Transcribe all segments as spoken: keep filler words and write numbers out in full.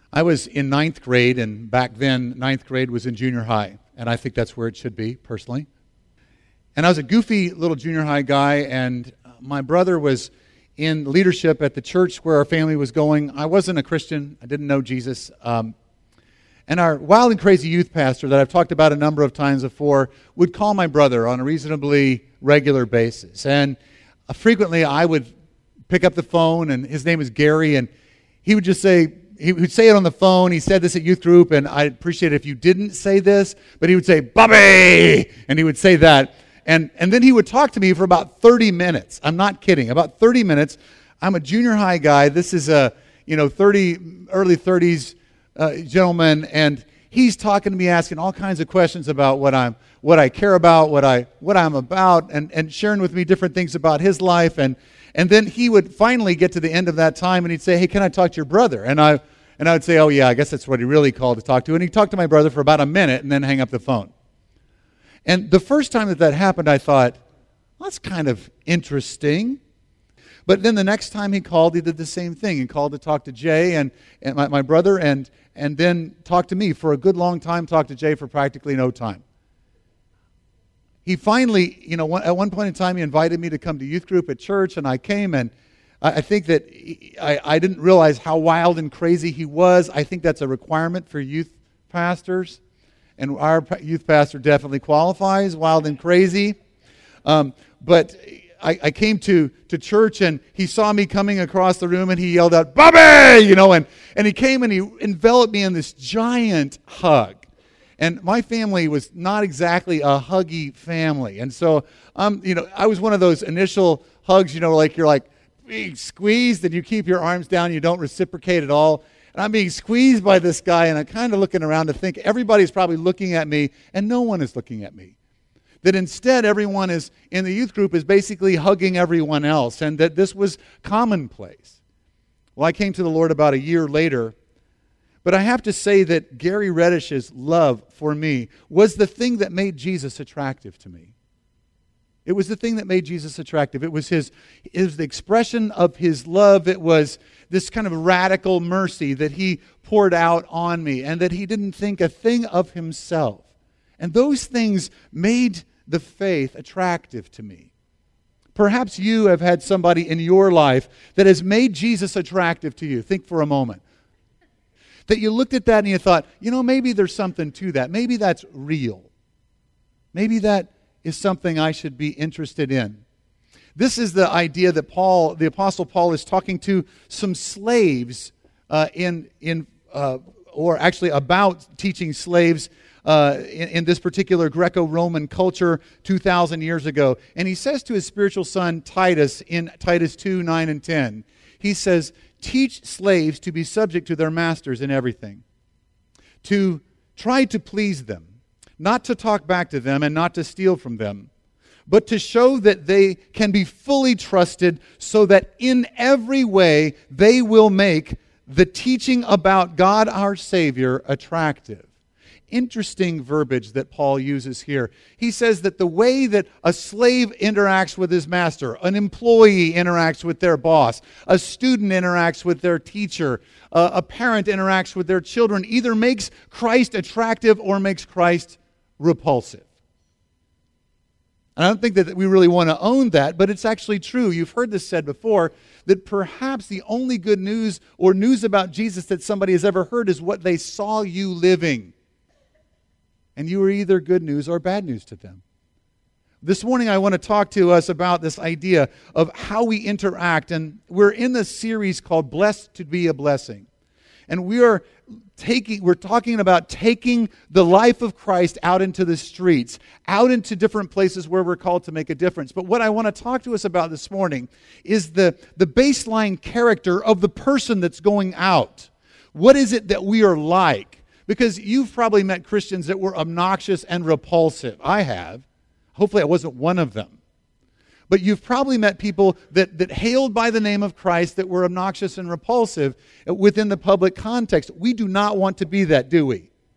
I was in ninth grade, and back then, ninth grade was in junior high, and I think that's where it should be, personally. And I was a goofy little junior high guy, and my brother was in leadership at the church where our family was going. I wasn't a Christian. I didn't know Jesus. Um, and our wild and crazy youth pastor that I've talked about a number of times before would call my brother on a reasonably regular basis. And uh, frequently I would pick up the phone, and his name is Gary, and he would just say, he would say it on the phone. He said this at youth group, and I'd appreciate it if you didn't say this, but he would say, Bobby! And he would say that. And, and then he would talk to me for about thirty minutes. I'm not kidding. About thirty minutes. I'm a junior high guy. This is a, you know, thirty, early thirties uh, gentleman, and he's talking to me, asking all kinds of questions about what I'm, what I care about, what I, what I'm about, and, and sharing with me different things about his life. And And then he would finally get to the end of that time, and he'd say, hey, can I talk to your brother? And I and I would say, oh, yeah, I guess that's what he really called to talk to. And he'd talk to my brother for about a minute and then hang up the phone. And the first time that that happened, I thought, well, that's kind of interesting. But then the next time he called, he did the same thing. He called to talk to Jay and, and my, my brother, and, and then talked to me for a good long time, talked to Jay for practically no time. He finally, you know, at one point in time, he invited me to come to youth group at church, and I came, and I think that he, I, I didn't realize how wild and crazy he was. I think that's a requirement for youth pastors, and our youth pastor definitely qualifies, wild and crazy. Um, but I, I came to, to church, and he saw me coming across the room, and he yelled out, Bobby! You know, and, and he came and he enveloped me in this giant hug. And my family was not exactly a huggy family. And so, um, you know, I was one of those initial hugs, you know, like you're like being squeezed and you keep your arms down, you don't reciprocate at all. And I'm being squeezed by this guy, and I'm kind of looking around to think everybody's probably looking at me, and no one is looking at me. That instead everyone is in the youth group is basically hugging everyone else, and that this was commonplace. Well, I came to the Lord about a year later. But I have to say that Gary Reddish's love for me was the thing that made Jesus attractive to me. It was the thing that made Jesus attractive. It was his, it was the expression of his love. It was this kind of radical mercy that he poured out on me, and that he didn't think a thing of himself. And those things made the faith attractive to me. Perhaps you have had somebody in your life that has made Jesus attractive to you. Think for a moment. That you looked at that and you thought, you know, maybe there's something to that. Maybe that's real. Maybe that is something I should be interested in. This is the idea that Paul, the Apostle Paul, is talking to some slaves uh, in, in uh, or actually about teaching slaves uh, in, in this particular Greco-Roman culture two thousand years ago. And he says to his spiritual son Titus in Titus two, nine and ten, he says, teach slaves to be subject to their masters in everything, to try to please them, not to talk back to them and not to steal from them, but to show that they can be fully trusted, so that in every way they will make the teaching about God our Savior attractive. Interesting verbiage that Paul uses here. He says that the way that a slave interacts with his master, an employee interacts with their boss, a student interacts with their teacher, uh, a parent interacts with their children, either makes Christ attractive or makes Christ repulsive. And I don't think that we really want to own that, but it's actually true. You've heard this said before, that perhaps the only good news or news about Jesus that somebody has ever heard is what they saw you living. And you were either good news or bad news to them. This morning I want to talk to us about this idea of how we interact. And we're in this series called Blessed to be a Blessing. And we are taking, we're talking about taking the life of Christ out into the streets, out into different places where we're called to make a difference. But what I want to talk to us about this morning is the, the baseline character of the person that's going out. What is it that we are like? Because you've probably met Christians that were obnoxious and repulsive. I have. Hopefully I wasn't one of them. But you've probably met people that, that hailed by the name of Christ that were obnoxious and repulsive within the public context. We do not want to be that, do we?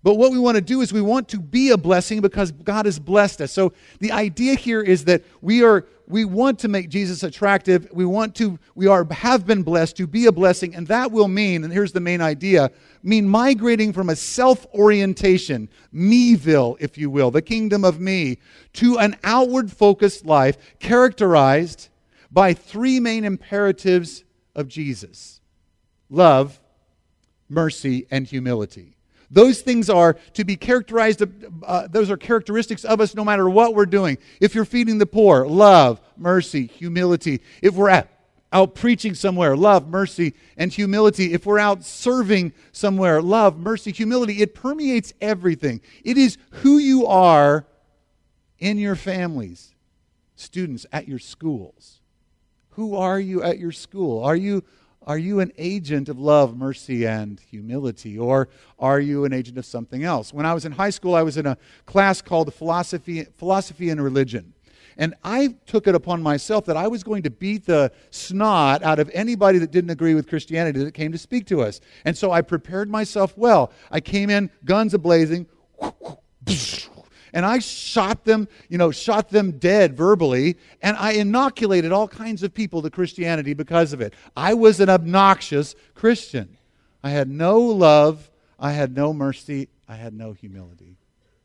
But what we want to do is we want to be a blessing because God has blessed us. So the idea here is that we are we want to make Jesus attractive. We want to we are have been blessed to be a blessing, and that will mean, and here's the main idea, mean migrating from a self-orientation, meville, if you will, the kingdom of me, to an outward focused life characterized by three main imperatives of Jesus: love, mercy, and humility. Those things are to be characterized, uh, those are characteristics of us no matter what we're doing. If you're feeding the poor, love, mercy, humility. If we're at, out preaching somewhere, love, mercy, and humility. If we're out serving somewhere, love, mercy, humility. It permeates everything. It is who you are in your families, students, at your schools. Who are you at your school? Are you Are you an agent of love, mercy, and humility? Or are you an agent of something else? When I was in high school, I was in a class called Philosophy, Philosophy and Religion. And I took it upon myself that I was going to beat the snot out of anybody that didn't agree with Christianity that came to speak to us. And so I prepared myself well. I came in, guns a-blazing, and I shot them, you know, shot them dead verbally, and I inoculated all kinds of people to Christianity because of it. I was an obnoxious Christian. I had no love, I had no mercy, I had no humility.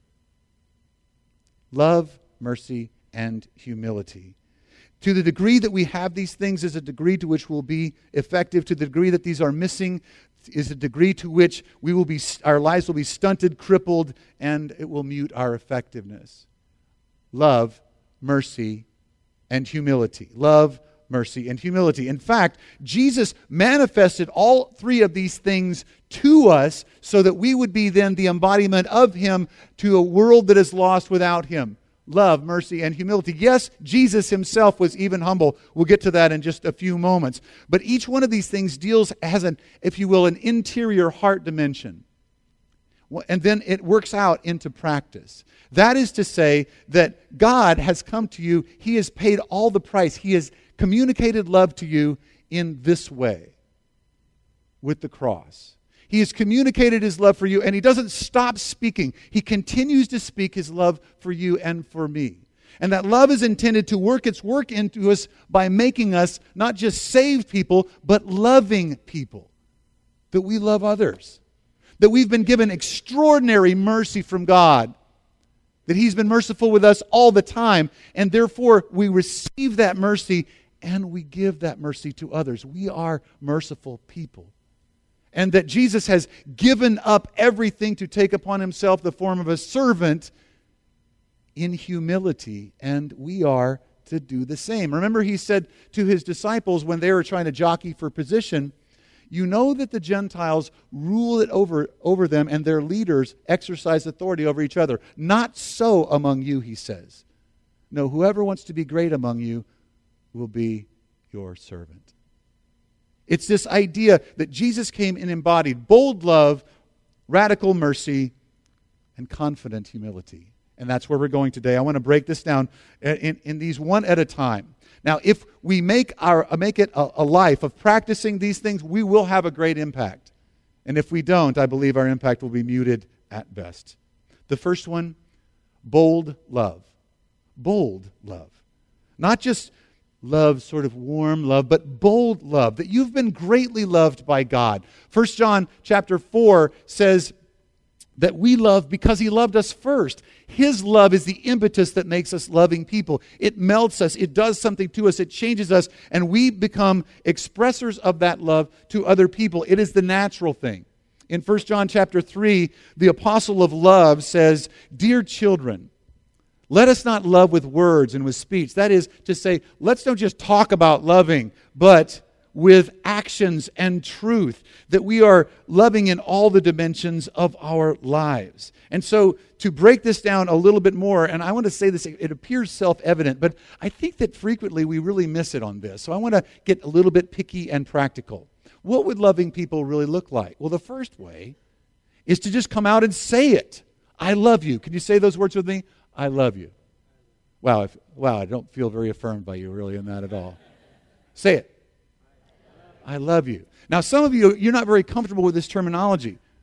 Love, mercy, and humility. To the degree that we have these things is a degree to which we'll be effective. To the degree that these are missing is a degree to which we will be, our lives will be stunted, crippled, and it will mute our effectiveness. Love, mercy, and humility. Love, mercy, and humility. In fact, Jesus manifested all three of these things to us so that we would be then the embodiment of Him to a world that is lost without Him. Love, mercy, and humility. Yes, Jesus Himself was even humble. We'll get to that in just a few moments. But each one of these things deals, has an, if you will, an interior heart dimension. And then it works out into practice. That is to say that God has come to you. He has paid all the price. He has communicated love to you in this way, with the cross. He has communicated His love for you, and He doesn't stop speaking. He continues to speak His love for you and for me. And that love is intended to work its work into us by making us not just saved people, but loving people. That we love others. That we've been given extraordinary mercy from God. That He's been merciful with us all the time, and therefore we receive that mercy and we give that mercy to others. We are merciful people. And that Jesus has given up everything to take upon Himself the form of a servant in humility, and we are to do the same. Remember, He said to His disciples when they were trying to jockey for position, you know that the Gentiles rule it over, over them, and their leaders exercise authority over each other. Not so among you, He says. No, whoever wants to be great among you will be your servant. It's this idea that Jesus came and embodied bold love, radical mercy, and confident humility. And that's where we're going today. I want to break this down in, in these one at a time. Now, if we make our make it a, a life of practicing these things, we will have a great impact. And if we don't, I believe our impact will be muted at best. The first one, bold love. Bold love. Not just love, sort of warm love, but bold love, that you've been greatly loved by God. First John chapter four says that we love because He loved us first. His love is the impetus that makes us loving people. It melts us, it does something to us, it changes us, and we become expressors of that love to other people. It is the natural thing. In First John chapter three, the apostle of love says, "Dear children, let us not love with words and with speech." That is to say, let's don't just talk about loving, but with actions and truth, that we are loving in all the dimensions of our lives. And so to break this down a little bit more, and I want to say this, it appears self-evident, but I think that frequently we really miss it on this. So I want to get a little bit picky and practical. What would loving people really look like? Well, the first way is to just come out and say it. I love you. Can you say those words with me? I love you. Wow, if, wow, I don't feel very affirmed by you really in that at all. Say it. I love you. Now, some of you, you're not very comfortable with this terminology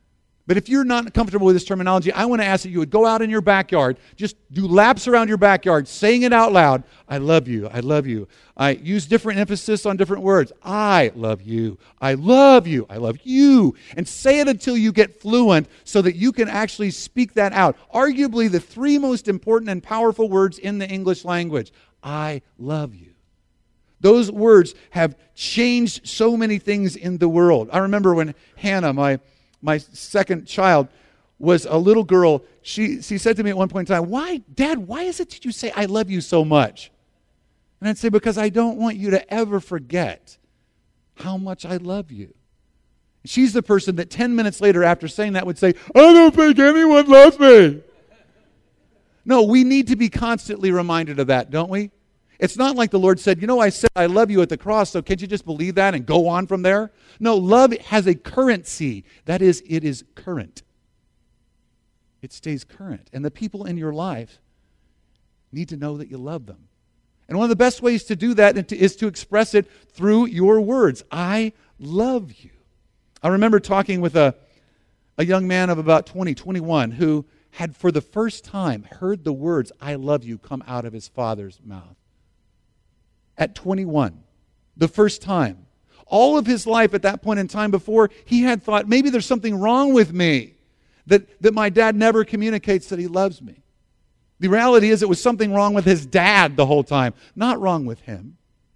But if you're not comfortable with this terminology, I want to ask that you would go out in your backyard, just do laps around your backyard, saying it out loud. I love you. I love you. I use different emphasis on different words. I love you. I love you. I love you. And say it until you get fluent so that you can actually speak that out. Arguably the three most important and powerful words in the English language. I love you. Those words have changed so many things in the world. I remember when Hannah, my My second child, was a little girl. She, she said to me at one point in time, why, Dad, why is it that you say I love you so much? And I'd say, because I don't want you to ever forget how much I love you. She's the person that ten minutes later after saying that would say, I don't think anyone loves me. No, we need to be constantly reminded of that, don't we? It's not like the Lord said, you know, I said I love you at the cross, so can't you just believe that and go on from there? No, love has a currency. That is, it is current. It stays current. And the people in your life need to know that you love them. And one of the best ways to do that is to express it through your words. I love you. I remember talking with a, a young man of about twenty, twenty-one who had for the first time heard the words, I love you, come out of his father's mouth. At twenty-one, the first time. All of his life at that point in time before, he had thought, maybe there's something wrong with me, that, that my dad never communicates that he loves me. The reality is it was something wrong with his dad the whole time, not wrong with him.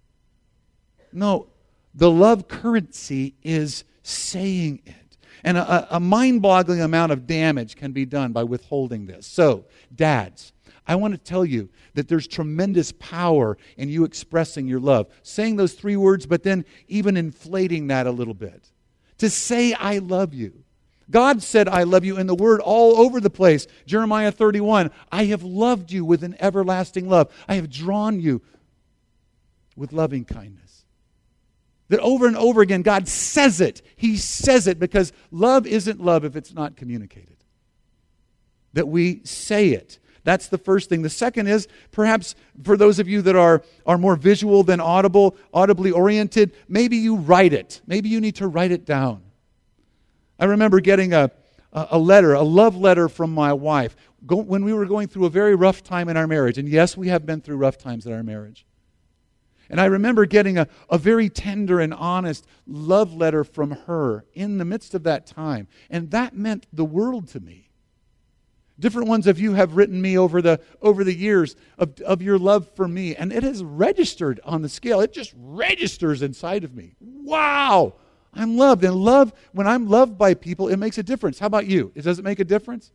No, the love currency is saying it. And a, a mind-boggling amount of damage can be done by withholding this. So, dads, I want to tell you that there's tremendous power in you expressing your love. Saying those three words, but then even inflating that a little bit. To say, I love you. God said, I love you in the Word all over the place. Jeremiah thirty-one, I have loved you with an everlasting love. I have drawn you with loving kindness. That over and over again, God says it. He says it because love isn't love if it's not communicated. That we say it. That's the first thing. The second is, perhaps for those of you that are, are more visual than audible, audibly oriented, maybe you write it. Maybe you need to write it down. I remember getting a, a letter, a love letter from my wife go, when we were going through a very rough time in our marriage. And yes, we have been through rough times in our marriage. And I remember getting a, a very tender and honest love letter from her in the midst of that time. And that meant the world to me. Different ones of you have written me over the over the years of, of your love for me, and it has registered on the scale. It just registers inside of me. Wow! I'm loved. And love, when I'm loved by people, it makes a difference. How about you? Does it make a difference?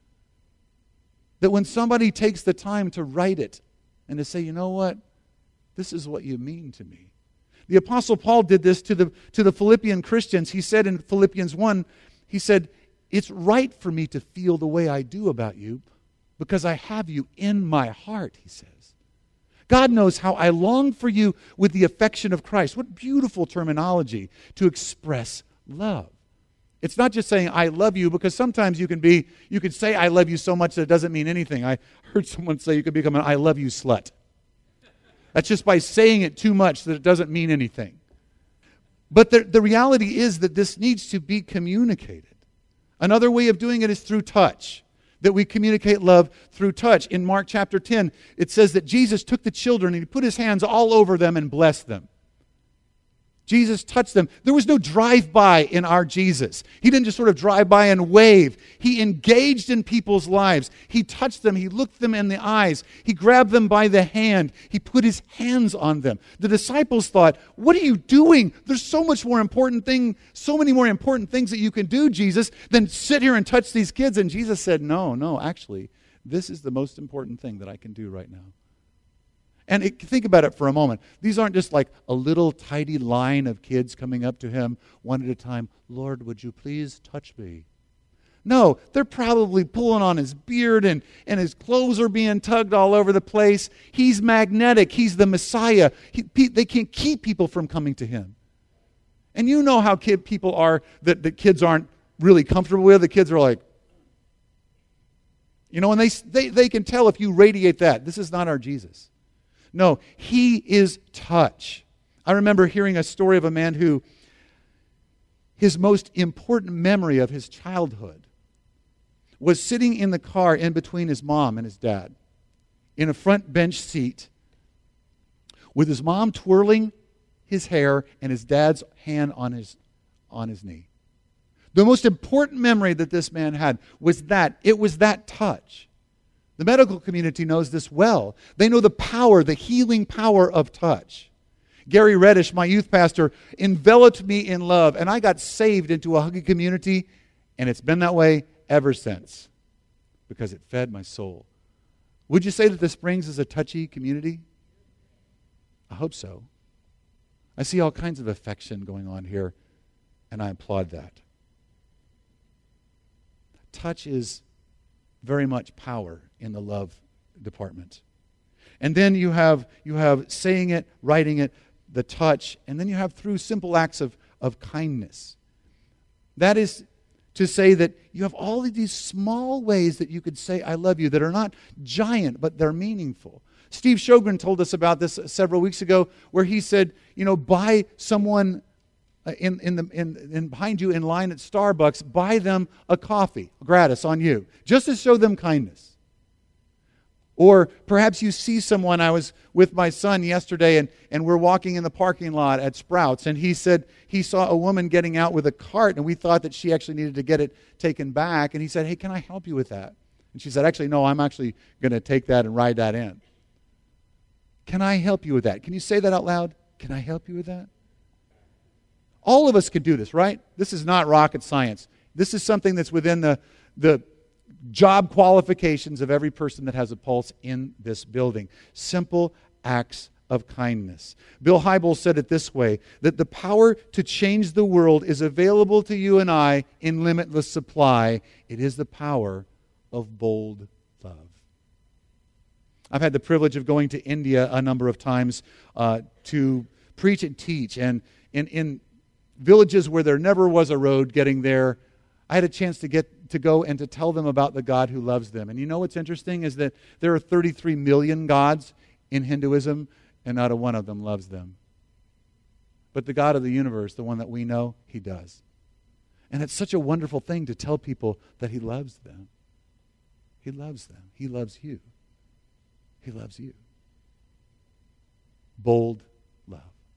That when somebody takes the time to write it and to say, you know what? This is what you mean to me. The Apostle Paul did this to the to the Philippian Christians. He said in Philippians one, he said, it's right for me to feel the way I do about you because I have you in my heart, he says. God knows how I long for you with the affection of Christ. What beautiful terminology to express love. It's not just saying I love you, because sometimes you can be, you can say I love you so much that it doesn't mean anything. I heard someone say you could become an I love you slut. That's just by saying it too much that it doesn't mean anything. But the, the reality is that this needs to be communicated. Another way of doing it is through touch, that we communicate love through touch. In Mark chapter ten, it says that Jesus took the children and he put his hands all over them and blessed them. Jesus touched them. There was no drive-by in our Jesus. He didn't just sort of drive by and wave. He engaged in people's lives. He touched them. He looked them in the eyes. He grabbed them by the hand. He put his hands on them. The disciples thought, what are you doing? There's so much more important thing, so many more important things that you can do, Jesus, than sit here and touch these kids. And Jesus said, no, no, actually, this is the most important thing that I can do right now. And it, think about it for a moment. These aren't just like a little tidy line of kids coming up to him one at a time. Lord, would you please touch me? No, they're probably pulling on his beard and, and his clothes are being tugged all over the place. He's magnetic. He's the Messiah. He, pe- they can't keep people from coming to him. And you know how kid people are that, that kids aren't really comfortable with. The kids are like, you know, and they, they, they can tell if you radiate that. This is not our Jesus. No, he is touch. I remember hearing a story of a man who, his most important memory of his childhood was sitting in the car in between his mom and his dad in a front bench seat with his mom twirling his hair and his dad's hand on his, on his knee. The most important memory that this man had was that. It was that touch. The medical community knows this well. They know the power, the healing power of touch. Gary Reddish, my youth pastor, enveloped me in love, and I got saved into a huggy community, and it's been that way ever since because it fed my soul. Would you say that the Springs is a touchy community? I hope so. I see all kinds of affection going on here, and I applaud that. Touch is very much power in the love department. And then you have you have saying it, writing it, the touch, and then you have through simple acts of, of kindness. That is to say that you have all of these small ways that you could say I love you that are not giant, but they're meaningful. Steve Sjogren told us about this several weeks ago where he said, you know, buy someone in, in, the, in, in behind you in line at Starbucks, buy them a coffee, gratis on you, just to show them kindness. Or perhaps you see someone. I was with my son yesterday, and, and we're walking in the parking lot at Sprouts, and he said he saw a woman getting out with a cart, and we thought that she actually needed to get it taken back, and he said, hey, can I help you with that? And she said, actually, no, I'm actually going to take that and ride that in. Can I help you with that? Can you say that out loud? Can I help you with that? All of us can do this, right? This is not rocket science. This is something that's within the, the job qualifications of every person that has a pulse in this building. Simple acts of kindness. Bill Hybels said it this way, that the power to change the world is available to you and I in limitless supply. It is the power of bold love. I've had the privilege of going to India a number of times uh, to preach and teach, and in, in villages where there never was a road getting there, I had a chance to get to go and to tell them about the God who loves them. And you know what's interesting is that there are thirty-three million gods in Hinduism, and not a one of them loves them. But the God of the universe, the one that we know, He does. And it's such a wonderful thing to tell people that He loves them. He loves them. He loves you. He loves you. Bold love.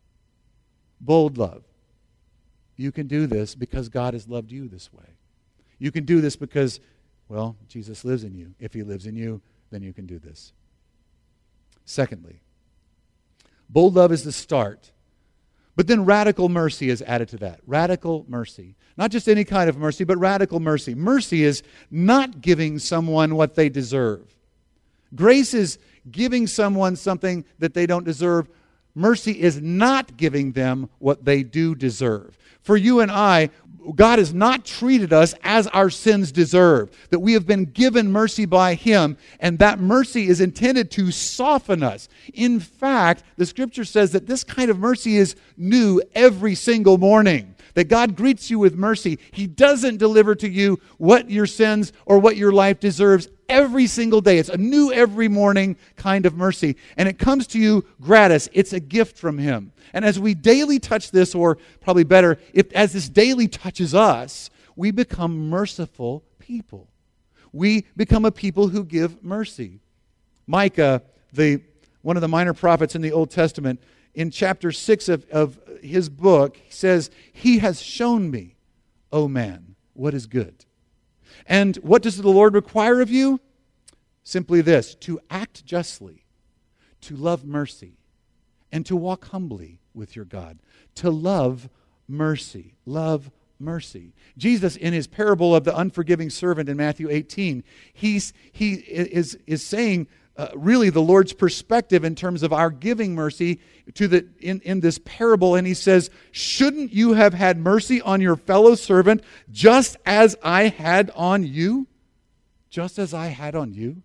Bold love. You can do this because God has loved you this way. You can do this because, well, Jesus lives in you. If He lives in you, then you can do this. Secondly, bold love is the start. But then radical mercy is added to that. Radical mercy. Not just any kind of mercy, but radical mercy. Mercy is not giving someone what they deserve. Grace is giving someone something that they don't deserve. Mercy is not giving them what they do deserve. For you and I, God has not treated us as our sins deserve. That we have been given mercy by Him, and that mercy is intended to soften us. In fact, the Scripture says that this kind of mercy is new every single morning. That God greets you with mercy. He doesn't deliver to you what your sins or what your life deserves every single day. It's a new every morning kind of mercy. And it comes to you gratis. It's a gift from Him. And as we daily touch this, or probably better, if as this daily touches us, we become merciful people. We become a people who give mercy. Micah, the one of the minor prophets in the Old Testament, in chapter six of, of his book, he says, He has shown me, O man, what is good. And what does the Lord require of you? Simply this, to act justly, to love mercy, and to walk humbly with your God. To love mercy. Love mercy. Jesus, in His parable of the unforgiving servant in Matthew eighteen, he's, he is, is saying, Uh, really the Lord's perspective in terms of our giving mercy to the in, in this parable. And He says, shouldn't you have had mercy on your fellow servant just as I had on you? Just as I had on you?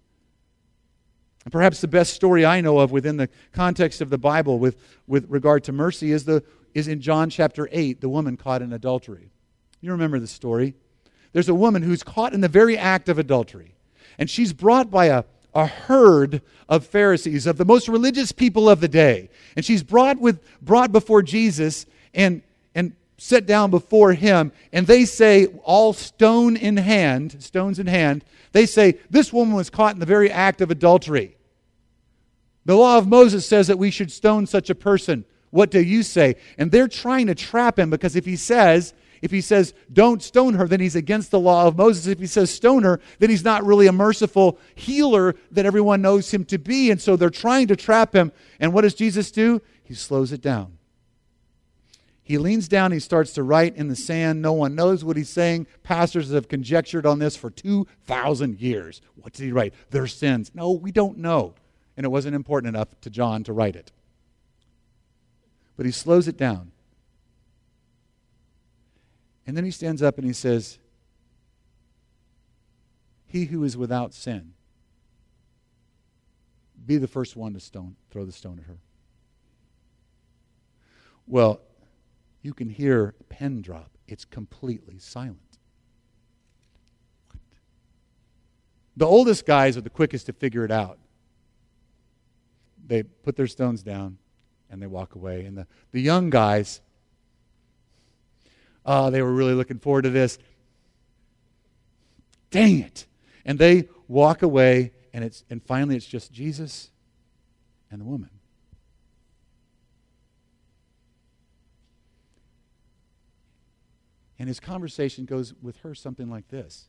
And perhaps the best story I know of within the context of the Bible with, with regard to mercy is, the, is in John chapter eight, the woman caught in adultery. You remember the story. There's a woman who's caught in the very act of adultery. And she's brought by a a herd of Pharisees, of the most religious people of the day. And she's brought with brought before Jesus, and and sit down before him, and they say, all stone in hand, stones in hand, they say, this woman was caught in the very act of adultery. The law of Moses says that we should stone such a person. What do you say? And they're trying to trap him, because if he says, if he says, don't stone her, then he's against the law of Moses. If he says stone her, then he's not really a merciful healer that everyone knows him to be. And so they're trying to trap him. And what does Jesus do? He slows it down. He leans down, he starts to write in the sand. No one knows what he's saying. Pastors have conjectured on this for two thousand years. What did he write? Their sins. No, we don't know. And it wasn't important enough to John to write it. But he slows it down. And then he stands up and he says, he who is without sin, be the first one to stone, throw the stone at her. Well, you can hear a pen drop. It's completely silent. What? The oldest guys are the quickest to figure it out. They put their stones down and they walk away. And the, the young guys, oh, they were really looking forward to this. Dang it. And they walk away, and it's and finally it's just Jesus and the woman. And his conversation goes with her something like this.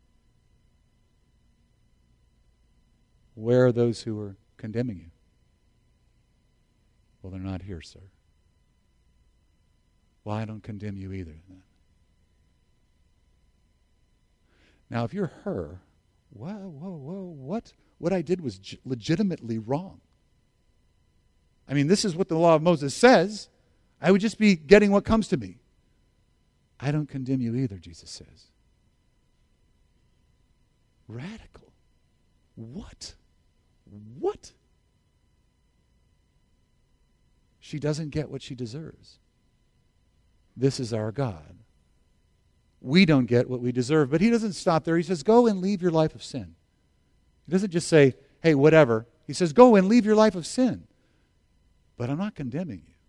Where are those who are condemning you? Well, they're not here, sir. Well, I don't condemn you either. Now, if you're her, whoa, whoa, whoa, what? What I did was g- legitimately wrong. I mean, this is what the law of Moses says. I would just be getting what comes to me. I don't condemn you either, Jesus says. Radical. What? What? She doesn't get what she deserves. This is our God. We don't get what we deserve. But he doesn't stop there. He says, go and leave your life of sin. He doesn't just say, hey, whatever. He says, go and leave your life of sin. But I'm not condemning you.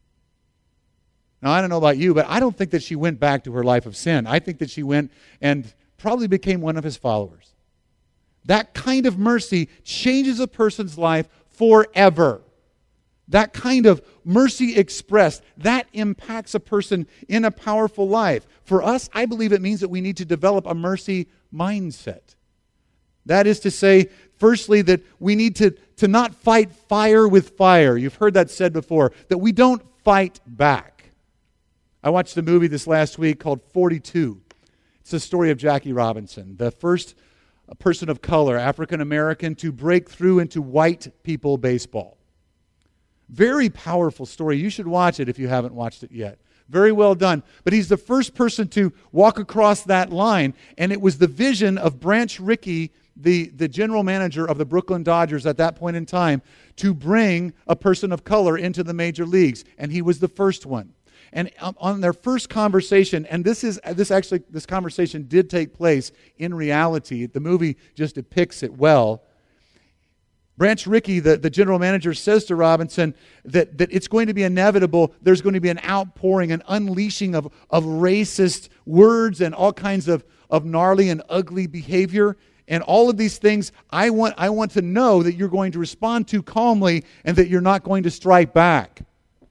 Now, I don't know about you, but I don't think that she went back to her life of sin. I think that she went and probably became one of his followers. That kind of mercy changes a person's life forever. That kind of mercy expressed, that impacts a person in a powerful life. For us, I believe it means that we need to develop a mercy mindset. That is to say, firstly, that we need to, to not fight fire with fire. You've heard that said before, that we don't fight back. I watched a movie this last week called forty-two. It's the story of Jackie Robinson, the first person of color, African American, to break through into white people baseball. Very powerful story. You should watch it if you haven't watched it yet. Very well done. But he's the first person to walk across that line, and it was the vision of Branch Rickey, the, the general manager of the Brooklyn Dodgers at that point in time, to bring a person of color into the major leagues, and he was the first one. And on their first conversation, and this is this actually this conversation did take place in reality. The movie just depicts it well. Branch Rickey, the, the general manager, says to Robinson that, that it's going to be inevitable. There's going to be an outpouring, an unleashing of, of racist words and all kinds of, of gnarly and ugly behavior. And all of these things, I want, I want to know that you're going to respond to calmly and that you're not going to strike back.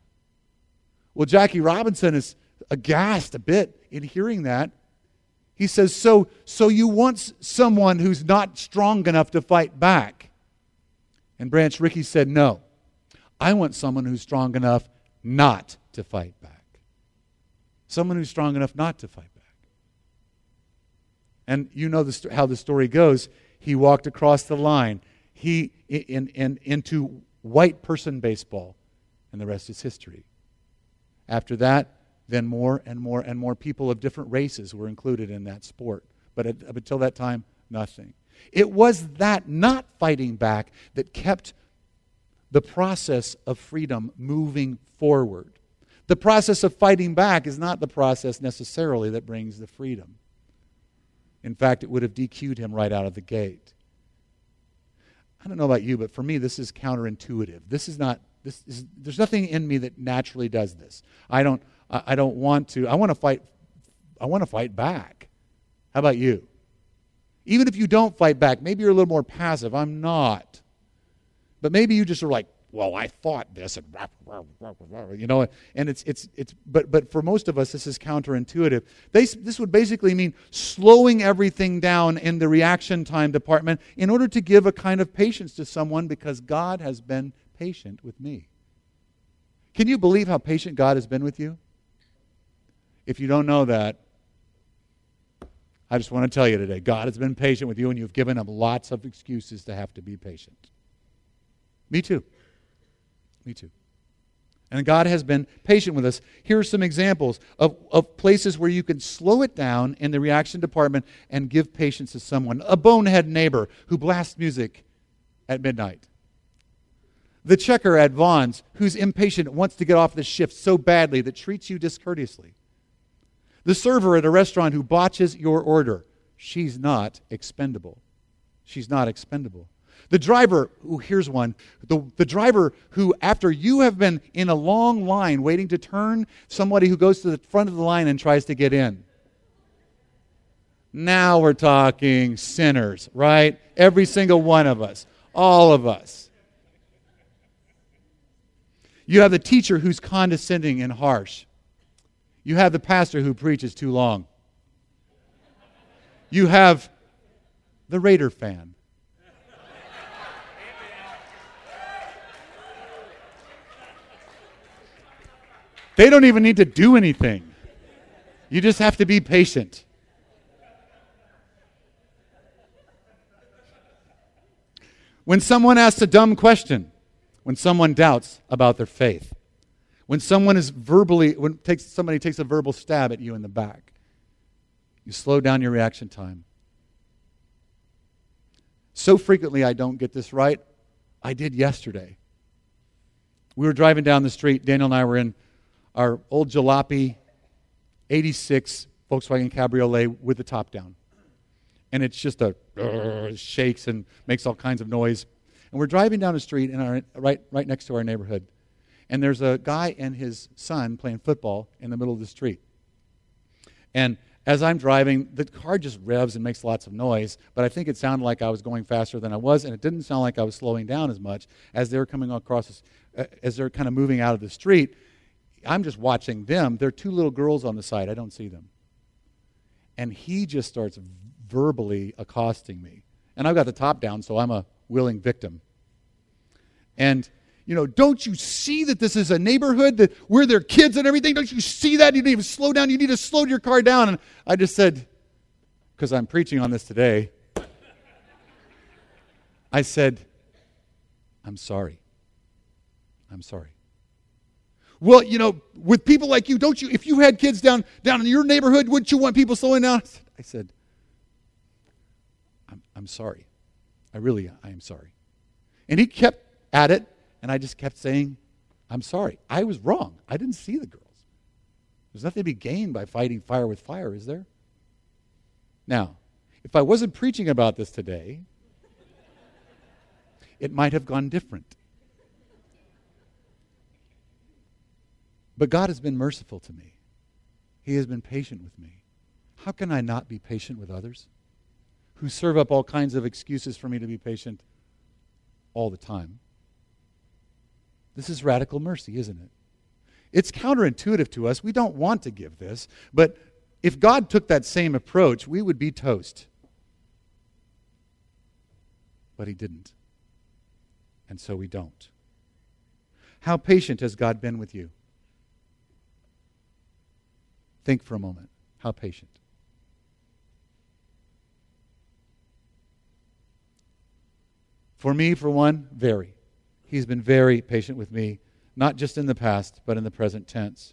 Well, Jackie Robinson is aghast a bit in hearing that. He says, so, so you want someone who's not strong enough to fight back? And Branch Rickey said, no. I want someone who's strong enough not to fight back. Someone who's strong enough not to fight back. And you know the, how the story goes. He walked across the line he in, in, into white person baseball, and the rest is history. After that, then more and more and more people of different races were included in that sport. But at, up until that time, nothing. It was that not fighting back that kept the process of freedom moving forward. The process of fighting back is not the process necessarily that brings the freedom. In fact, it would have D Q'd him right out of the gate. I don't know about you, but for me, this is counterintuitive. This is not, this is, there's nothing in me that naturally does this. I don't, I, I don't want to. I want to fight. I want to fight back. How about you? Even if you don't fight back, maybe you're a little more passive. I'm not. But maybe you just are like, well, I thought this, and you know, and it's it's it's. But but for most of us, this is counterintuitive. They, this would basically mean slowing everything down in the reaction time department in order to give a kind of patience to someone, because God has been patient with me. Can you believe how patient God has been with you? If you don't know that, I just want to tell you today, God has been patient with you, and you've given him lots of excuses to have to be patient. Me too. Me too. And God has been patient with us. Here are some examples of, of places where you can slow it down in the reaction department and give patience to someone. A bonehead neighbor who blasts music at midnight. The checker at Vaughn's who's impatient, wants to get off the shift so badly that treats you discourteously. The server at a restaurant who botches your order. She's not expendable. She's not expendable. The driver, ooh, here's one. The, the driver who, after you have been in a long line waiting to turn, somebody who goes to the front of the line and tries to get in. Now we're talking sinners, right? Every single one of us. All of us. You have the teacher who's condescending and harsh. You have the pastor who preaches too long. You have the Raider fan. They don't even need to do anything. You just have to be patient. When someone asks a dumb question, when someone doubts about their faith, when someone is verbally, when takes, somebody takes a verbal stab at you in the back, you slow down your reaction time. So frequently I don't get this right. I did yesterday. We were driving down the street. Daniel and I were in our old jalopy eighty-six Volkswagen Cabriolet with the top down. And it's just a, uh, shakes and makes all kinds of noise. And we're driving down the street in our, right, right next to our neighborhood. And there's a guy and his son playing football in the middle of the street. And as I'm driving, the car just revs and makes lots of noise, but I think it sounded like I was going faster than I was, and it didn't sound like I was slowing down as much as they were coming across, this, uh, as they're kind of moving out of the street. I'm just watching them. There are two little girls on the side. I don't see them. And he just starts verbally accosting me. And I've got the top down, so I'm a willing victim. And, you know, don't you see that this is a neighborhood that where there are kids and everything? Don't you see that? You need to slow down. You need to slow your car down. And I just said, because I'm preaching on this today, I said, I'm sorry. I'm sorry. Well, you know, with people like you, don't you, if you had kids down, down in your neighborhood, wouldn't you want people slowing down? I said, I'm, I'm sorry. I really, I am sorry. And he kept at it, and I just kept saying, I'm sorry. I was wrong. I didn't see the girls. There's nothing to be gained by fighting fire with fire, is there? Now, if I wasn't preaching about this today, it might have gone different. But God has been merciful to me. He has been patient with me. How can I not be patient with others who serve up all kinds of excuses for me to be patient all the time? This is radical mercy, isn't it? It's counterintuitive to us. We don't want to give this, but if God took that same approach, we would be toast. But he didn't. And so we don't. How patient has God been with you? Think for a moment. How patient? For me, for one, very. He's been very patient with me, not just in the past, but in the present tense.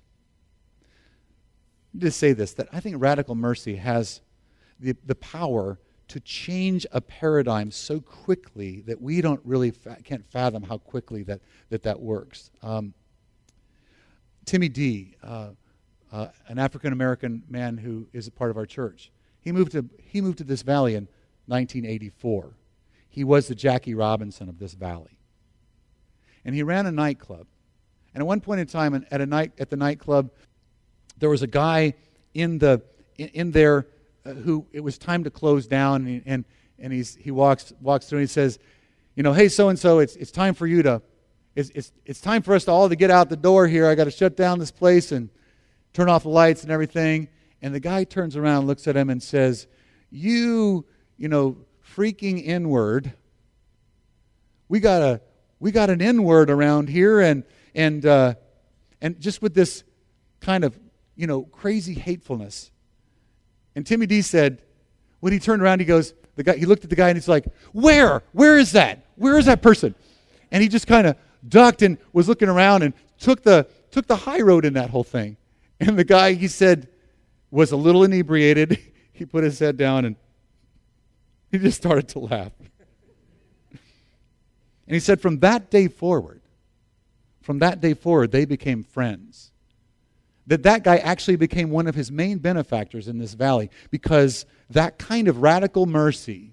To say this, that I think radical mercy has the, the power to change a paradigm so quickly that we don't really fa- can't fathom how quickly that that, that works. Um, Timmy D, uh, uh, an African-American man who is a part of our church, he moved to he moved to this valley in nineteen eighty-four. He was the Jackie Robinson of this valley. And he ran a nightclub. And at one point in time at a night at the nightclub, there was a guy in the in, in there uh, who it was time to close down, and and, and he's he walks walks through and he says, you know, hey, so and so, it's it's time for you to, it's it's it's time for us to all to get out the door here. I got to shut down this place and turn off the lights and everything. And the guy turns around, looks at him, and says, "You, you know, freaking N-word. We got a we got an N-word around here, and and uh, and just with this kind of, you know, crazy hatefulness." And Timmy D said, when he turned around, he goes, the guy, he looked at the guy and he's like, "Where? Where is that? Where is that person?" And he just kind of ducked and was looking around and took the took the high road in that whole thing. And the guy, he said, was a little inebriated. He put his head down and he just started to laugh. And he said, from that day forward, from that day forward, they became friends. That that guy actually became one of his main benefactors in this valley, because that kind of radical mercy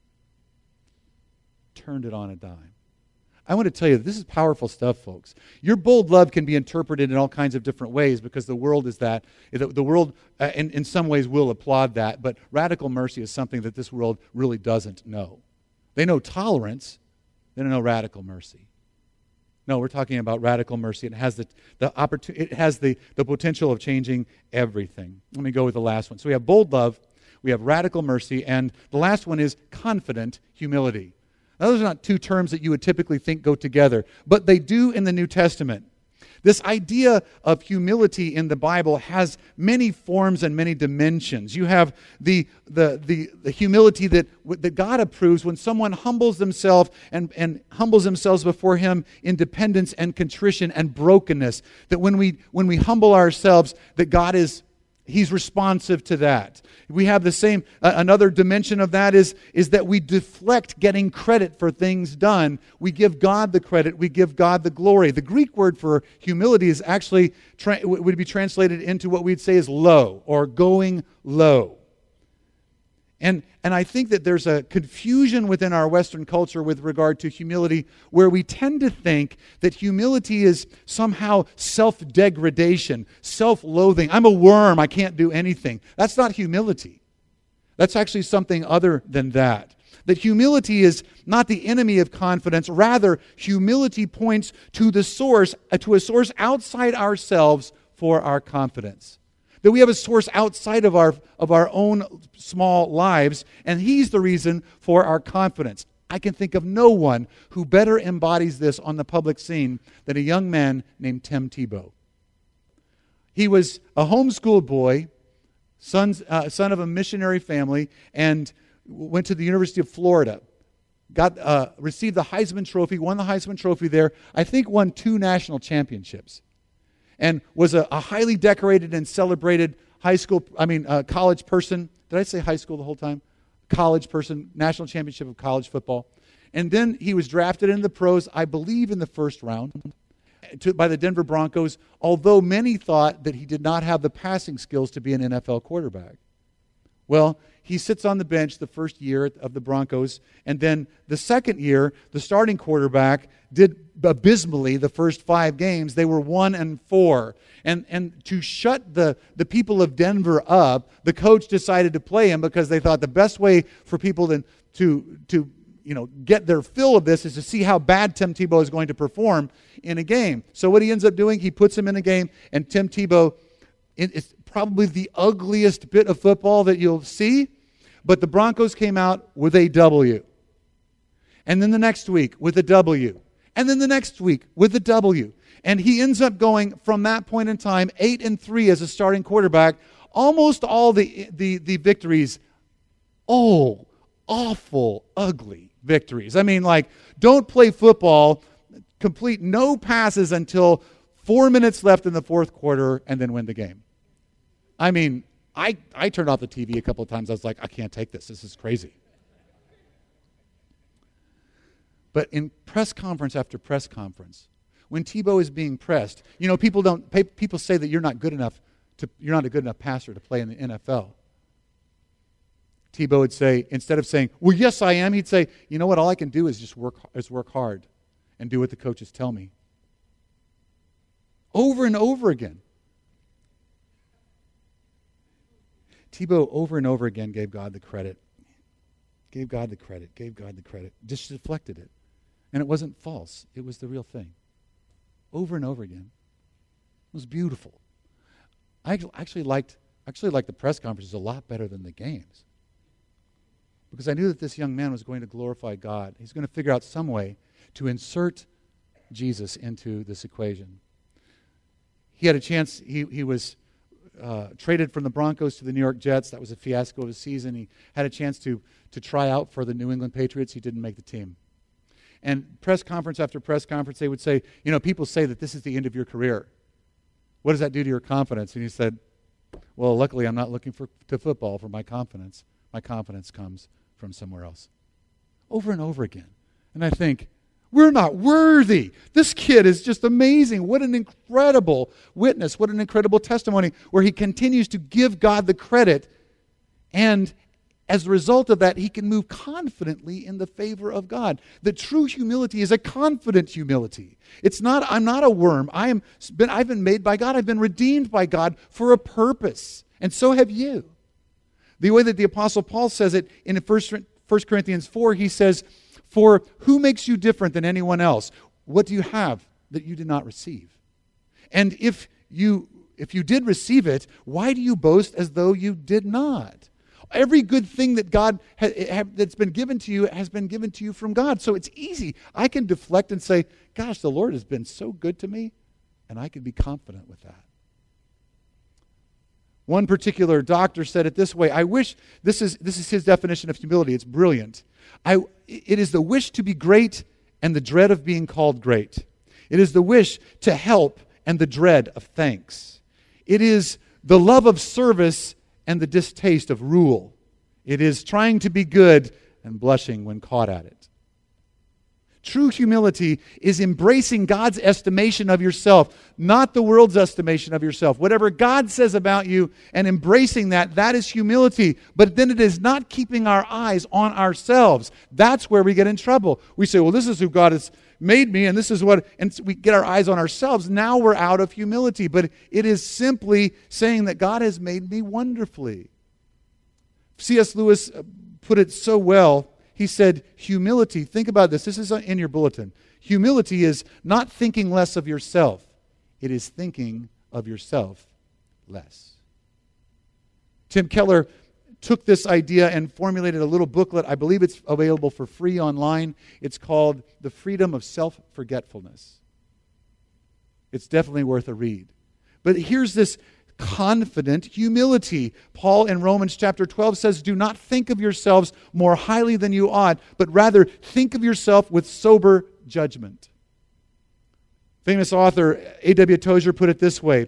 turned it on a dime. I want to tell you, this is powerful stuff, folks. Your bold love can be interpreted in all kinds of different ways, because the world is that. The world, uh, in, in some ways, will applaud that, but radical mercy is something that this world really doesn't know. They know tolerance, they don't know radical mercy. No, we're talking about radical mercy. It has the, the opportu- It has the, the potential of changing everything. Let me go with the last one. So we have bold love, we have radical mercy, and the last one is confident humility. Now, those are not two terms that you would typically think go together, but they do in the New Testament. This idea of humility in the Bible has many forms and many dimensions. You have the the the, the humility that, that God approves when someone humbles themselves and, and humbles themselves before Him in dependence and contrition and brokenness. That when we when we humble ourselves, that God is He's responsive to that. We have the same, uh, another dimension of that is, is that we deflect getting credit for things done. We give God the credit. We give God the glory. The Greek word for humility is actually, tra- would be translated into what we'd say is low, or going low. And, and I think that there's a confusion within our Western culture with regard to humility, where we tend to think that humility is somehow self-degradation, self-loathing. I'm a worm, I can't do anything. That's not humility. That's actually something other than that. That humility is not the enemy of confidence. Rather, humility points to the source, to a source outside ourselves for our confidence. That we have a source outside of our of our own small lives, and He's the reason for our confidence. I can think of no one who better embodies this on the public scene than a young man named Tim Tebow. He was a homeschooled boy, son, uh, son of a missionary family, and went to the University of Florida. Got uh, received the Heisman Trophy, won the Heisman Trophy there. I think won two national championships. And was a, a highly decorated and celebrated high school, I mean, uh, college person. Did I say high school the whole time? College person, national championship of college football. And then he was drafted into the pros, I believe, in the first round to, by the Denver Broncos, although many thought that he did not have the passing skills to be an N F L quarterback. Well, he sits on the bench the first year of the Broncos, and then the second year, the starting quarterback did abysmally the first five games. They were one and four. And and to shut the, the people of Denver up, the coach decided to play him, because they thought the best way for people to, to, to you know, get their fill of this is to see how bad Tim Tebow is going to perform in a game. So what he ends up doing, he puts him in a game, and Tim Tebow, it's probably the ugliest bit of football that you'll see, but the Broncos came out with a W. And then the next week with a W. And then the next week with a W. And he ends up going, from that point in time, eight and three as a starting quarterback. Almost all the the, the victories, oh, awful, ugly victories. I mean, like, don't play football, complete no passes until four minutes left in the fourth quarter, and then win the game. I mean, I, I turned off the T V a couple of times. I was like, I can't take this. This is crazy. But in press conference after press conference, when Tebow is being pressed, you know, people don't people say that you're not good enough to you're not a good enough passer to play in the N F L. Tebow would say, instead of saying, "Well, yes, I am," he'd say, "You know what? All I can do is just work is work hard and do what the coaches tell me." Over and over again. Tebow over and over again gave God the credit. Gave God the credit, gave God the credit, just deflected it. And it wasn't false. It was the real thing. Over and over again. It was beautiful. I actually liked, actually liked the press conferences a lot better than the games. Because I knew that this young man was going to glorify God. He's going to figure out some way to insert Jesus into this equation. He had a chance, he, he was uh, traded from the Broncos to the New York Jets. That was a fiasco of a season. He had a chance to, to try out for the New England Patriots. He didn't make the team. And press conference after press conference, they would say, you know, people say that this is the end of your career. What does that do to your confidence? And he said, well, luckily I'm not looking for to football for my confidence. My confidence comes from somewhere else. Over and over again. And I think, we're not worthy. This kid is just amazing. What an incredible witness. What an incredible testimony where he continues to give God the credit. And as a result of that, he can move confidently in the favor of God. The true humility is a confident humility. It's not, I'm not a worm. I am been, I've been made by God. I've been redeemed by God for a purpose. And so have you. The way that the Apostle Paul says it in First Corinthians four, he says, for who makes you different than anyone else? What do you have that you did not receive? And if you, if you did receive it, why do you boast as though you did not? Every good thing that God ha, ha, that's been given to you has been given to you from God. So it's easy. I can deflect and say, gosh, the Lord has been so good to me, and I can be confident with that. One particular doctor said it this way. I wish, this is, this is his definition of humility. It's brilliant. I, it is the wish to be great and the dread of being called great. It is the wish to help and the dread of thanks. It is the love of service and the distaste of rule. It is trying to be good and blushing when caught at it. True humility is embracing God's estimation of yourself, not the world's estimation of yourself. Whatever God says about you and embracing that, that is humility. But then it is not keeping our eyes on ourselves. That's where we get in trouble. We say, well, this is who God has made me, and this is what, and we get our eyes on ourselves. Now we're out of humility. But it is simply saying that God has made me wonderfully. C S Lewis put it so well. He said, humility, think about this. This is in your bulletin. Humility is not thinking less of yourself. It is thinking of yourself less. Tim Keller took this idea and formulated a little booklet. I believe it's available for free online. It's called The Freedom of Self-Forgetfulness. It's definitely worth a read. But here's this confident humility. Paul in Romans chapter twelve says, do not think of yourselves more highly than you ought, but rather think of yourself with sober judgment. Famous author A W Tozer put it this way,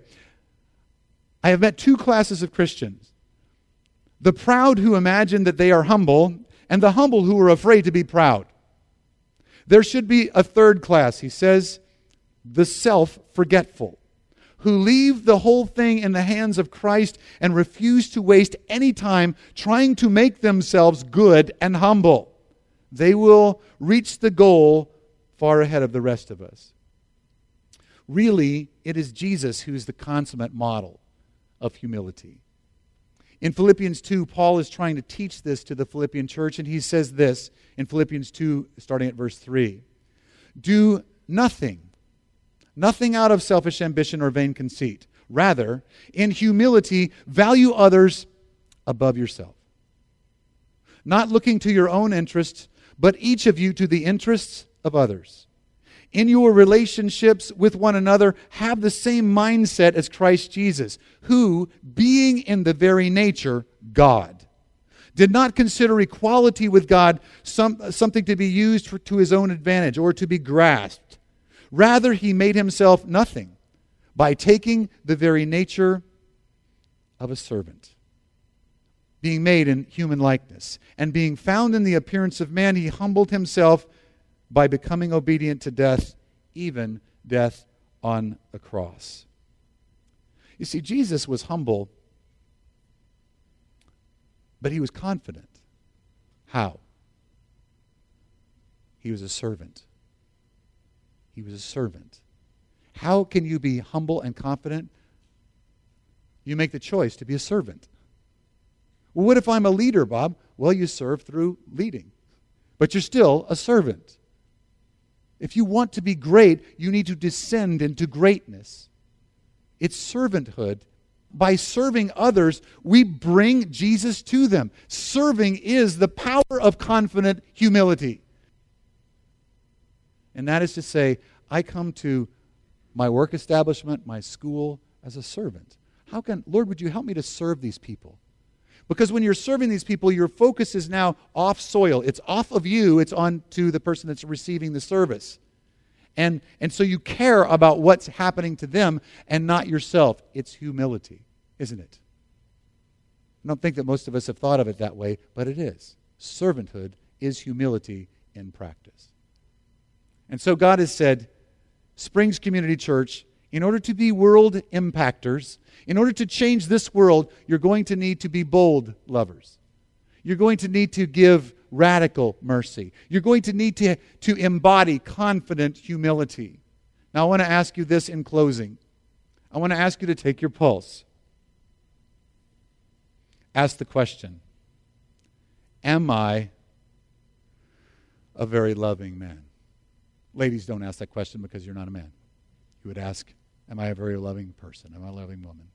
I have met two classes of Christians. The proud who imagine that they are humble, and the humble who are afraid to be proud. There should be a third class, he says, the self-forgetful, who leave the whole thing in the hands of Christ and refuse to waste any time trying to make themselves good and humble. They will reach the goal far ahead of the rest of us. Really, it is Jesus who is the consummate model of humility. In Philippians two, Paul is trying to teach this to the Philippian church, and he says this in Philippians two, starting at verse three. Do nothing Nothing out of selfish ambition or vain conceit. Rather, in humility, value others above yourself. Not looking to your own interests, but each of you to the interests of others. In your relationships with one another, have the same mindset as Christ Jesus, who, being in the very nature God, did not consider equality with God some, something to be used for, to his own advantage or to be grasped. Rather, he made himself nothing by taking the very nature of a servant. Being made in human likeness, and being found in the appearance of man, he humbled himself by becoming obedient to death, even death on a cross. You see, Jesus was humble, but he was confident. How? He was a servant. He was a servant. How can you be humble and confident? You make the choice to be a servant. Well, what if I'm a leader, Bob? Well, you serve through leading, but you're still a servant. If you want to be great, you need to descend into greatness. It's servanthood. By serving others, we bring Jesus to them. Serving is the power of confident humility. And that is to say, I come to my work establishment, my school, as a servant. How can, Lord, would you help me to serve these people? Because when you're serving these people, your focus is now off soil. It's off of you. It's on to the person that's receiving the service. And, and so you care about what's happening to them and not yourself. It's humility, isn't it? I don't think that most of us have thought of it that way, but it is. Servanthood is humility in practice. And so God has said, Springs Community Church, in order to be world impactors, in order to change this world, you're going to need to be bold lovers. You're going to need to give radical mercy. You're going to need to, to embody confident humility. Now, I want to ask you this in closing. I want to ask you to take your pulse. Ask the question, am I a very loving man? Ladies, don't ask that question because you're not a man. You would ask, am I a very loving person? Am I a loving woman?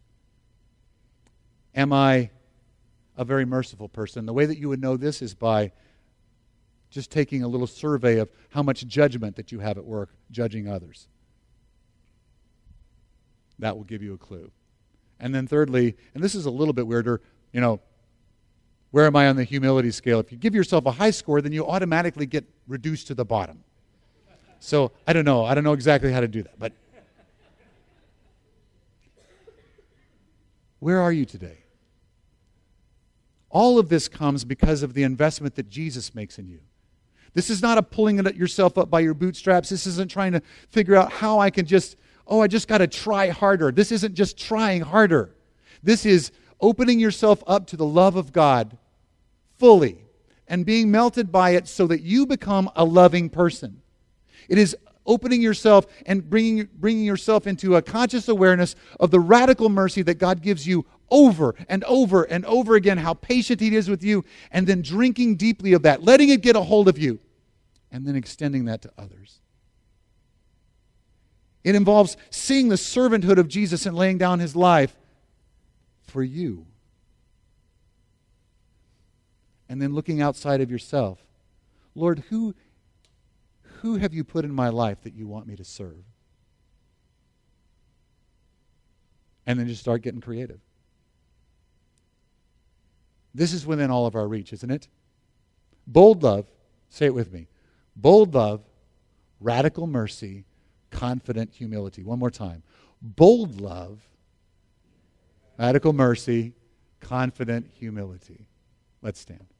Am I a very merciful person? The way that you would know this is by just taking a little survey of how much judgment that you have at work, judging others. That will give you a clue. And then thirdly, and this is a little bit weirder, you know, where am I on the humility scale? If you give yourself a high score, then you automatically get reduced to the bottom. So, I don't know. I don't know exactly how to do that. But where are you today? All of this comes because of the investment that Jesus makes in you. This is not a pulling it yourself up by your bootstraps. This isn't trying to figure out how I can just, oh, I just got to try harder. This isn't just trying harder. This is opening yourself up to the love of God fully and being melted by it so that you become a loving person. It is opening yourself and bringing, bringing yourself into a conscious awareness of the radical mercy that God gives you over and over and over again, how patient He is with you, and then drinking deeply of that, letting it get a hold of you, and then extending that to others. It involves seeing the servanthood of Jesus and laying down His life for you. And then looking outside of yourself. Lord, who, who have you put in my life that you want me to serve? And then just start getting creative. This is within all of our reach, isn't it? Bold love, say it with me. Bold love, radical mercy, confident humility. One more time. Bold love, radical mercy, confident humility. Let's stand.